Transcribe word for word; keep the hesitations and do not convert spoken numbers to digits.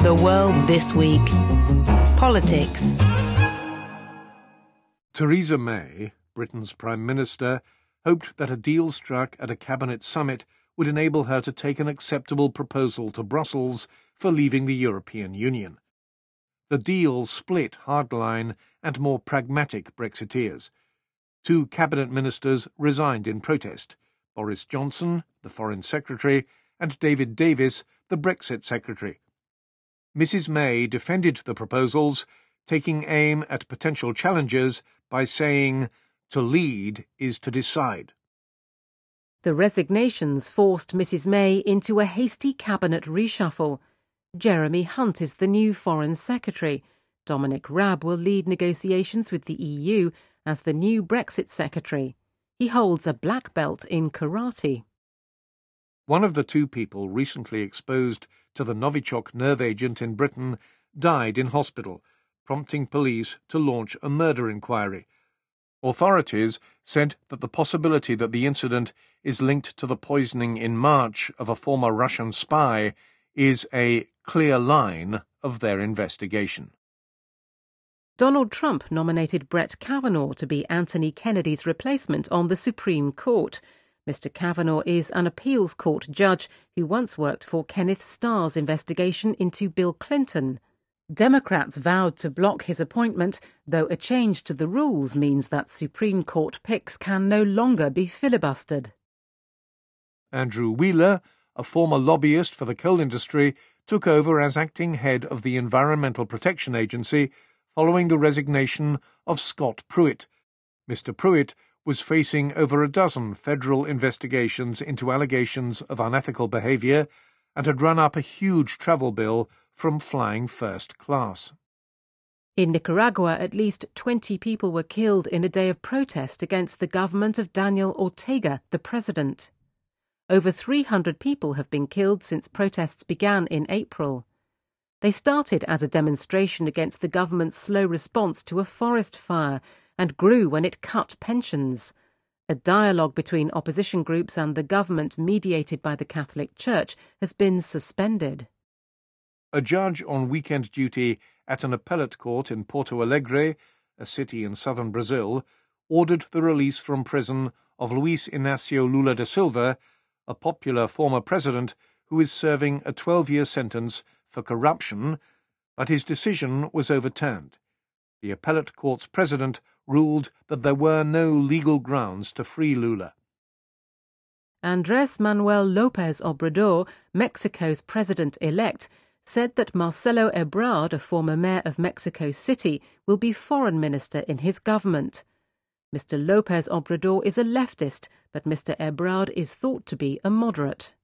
The World This Week. Politics. Theresa May, Britain's Prime Minister, hoped that a deal struck at a cabinet summit would enable her to take an acceptable proposal to Brussels for leaving the European Union. The deal split hardline and more pragmatic Brexiteers. Two cabinet ministers resigned in protest: Boris Johnson, the Foreign Secretary, and David Davis, the Brexit Secretary. Missus May defended the proposals, taking aim at potential challengers by saying, "To lead is to decide." The resignations forced Missus May into a hasty cabinet reshuffle. Jeremy Hunt is the new Foreign Secretary. Dominic Raab will lead negotiations with the E U as the new Brexit Secretary. He holds a black belt in karate. One of the two people recently exposed to the Novichok nerve agent in Britain died in hospital, prompting police to launch a murder inquiry. Authorities said that the possibility that the incident is linked to the poisoning in March of a former Russian spy is a clear line of their investigation. Donald Trump nominated Brett Kavanaugh to be Anthony Kennedy's replacement on the Supreme Court. Mister Kavanaugh is an appeals court judge who once worked for Kenneth Starr's investigation into Bill Clinton. Democrats vowed to block his appointment, though a change to the rules means that Supreme Court picks can no longer be filibustered. Andrew Wheeler, a former lobbyist for the coal industry, took over as acting head of the Environmental Protection Agency following the resignation of Scott Pruitt. Mister Pruitt was facing over a dozen federal investigations into allegations of unethical behaviour and had run up a huge travel bill from flying first class. In Nicaragua, at least twenty people were killed in a day of protest against the government of Daniel Ortega, the president. Over three hundred people have been killed since protests began in April. They started as a demonstration against the government's slow response to a forest fire and grew when it cut pensions. A dialogue between opposition groups and the government, mediated by the Catholic Church, has been suspended. A judge on weekend duty at an appellate court in Porto Alegre, a city in southern Brazil, ordered the release from prison of Luiz Inácio Lula da Silva, a popular former president who is serving a twelve-year sentence for corruption, but his decision was overturned. The appellate court's president ruled that there were no legal grounds to free Lula. Andrés Manuel López Obrador, Mexico's president-elect, said that Marcelo Ebrard, a former mayor of Mexico City, will be foreign minister in his government. Mister López Obrador is a leftist, but Mister Ebrard is thought to be a moderate.